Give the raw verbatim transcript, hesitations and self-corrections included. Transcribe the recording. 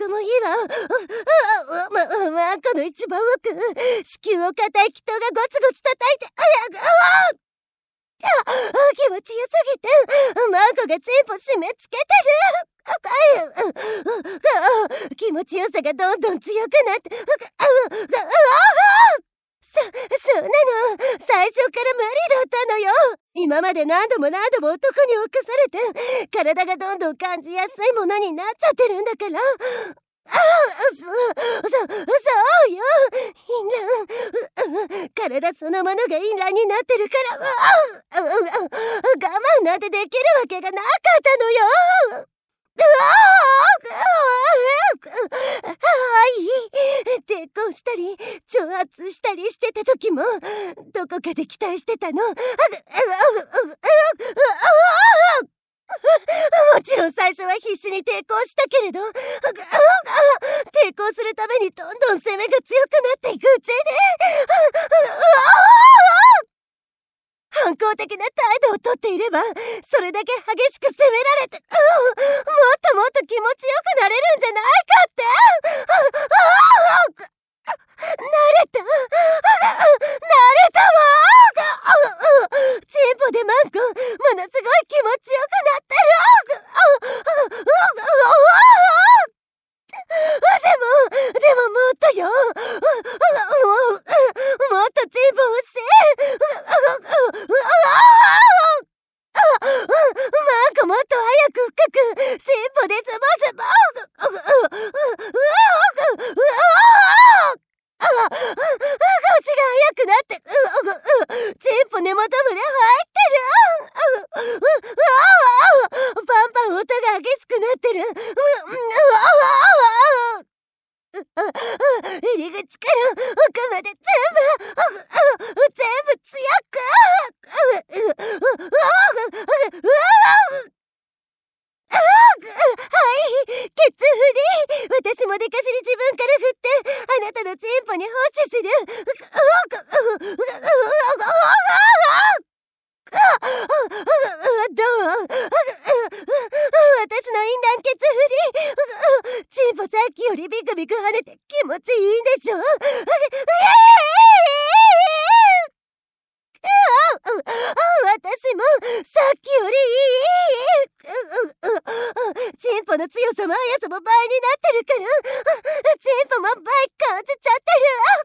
こもいいわ。ま、マンコの一番奥、子宮を硬い気筒がゴツゴツ叩いて、あ気持ちよすぎて、マンコがチンポ締め付けてる。気持ちよさがどんどん強くなって、そ、そうなの。最初から無理だったのよ。今まで何度も何度も男に侵されて、体がどんどん感じやすいものになっちゃってるんだから。あそ、そ、そうよ。淫乱。体そのものが淫乱になってるから、我慢なんてできるわけがなかったのよ。はい。抵抗したり挑発したりしてた時もどこかで期待してたの。もちろん最初は必死に抵抗したけれど、抵抗するためにどんどん攻めが強くなっていくうちに、反抗的な態度をとっていればそれだけ激しく責められて、もっともっと気持ちよくなれるんじゃないかって。慣れた慣れたわ。チンポでマンコものすごい気持ちよくなってる。でもでももっとよ。もっとチンポ欲しい。マンコもっと早く深くチンポでズボズボ。腰が速くなって、チンポ根元まで入ってる。パンパン音が激しくなってる。入り口から奥まで全部全部強く。はい、ケツ振り。私もでかしり自分から振ってあなたのチンポに放置する。どう？私の淫乱ケツ振り。チンポさっきよりビクビク跳ねて気持ちいいんでしょ。私もさっきよりいい。チンポの強さも速さも倍になってるから、チンポも倍感じちゃってる。